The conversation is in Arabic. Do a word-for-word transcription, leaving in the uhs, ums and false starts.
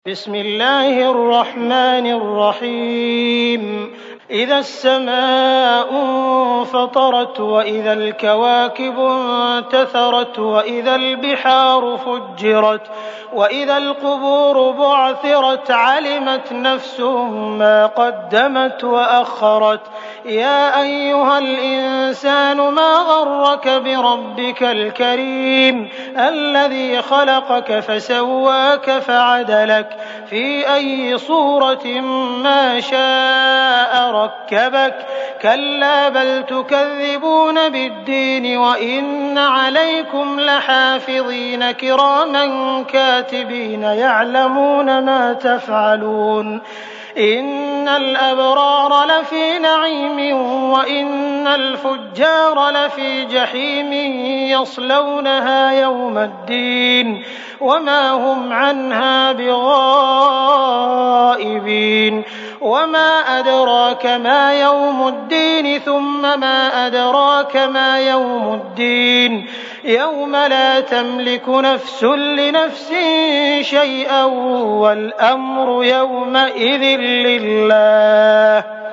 بسم الله الرحمن الرحيم إذا السماء انفطرت وإذا الكواكب انتثرت وإذا البحار فجرت وإذا القبور بعثرت علمت نفس ما قدمت وأخرت يا أيها الإنسان ما غرك بربك الكريم الذي خلقك فسواك فعدلك في أي صورة ما شاء ركبك كلا بل تكذبون بالدين وإن عليكم لحافظين كراما كاتبين يعلمون ما تفعلون إن الأبرار لفي نعيم وإن الفجار لفي جحيم يصلونها يوم الدين وما هم عنها بغائبين وما أدراك ما يوم الدين ثم ما أدراك ما يوم الدين يوم لا تملك نفس لنفس شيئا والأمر يومئذ لله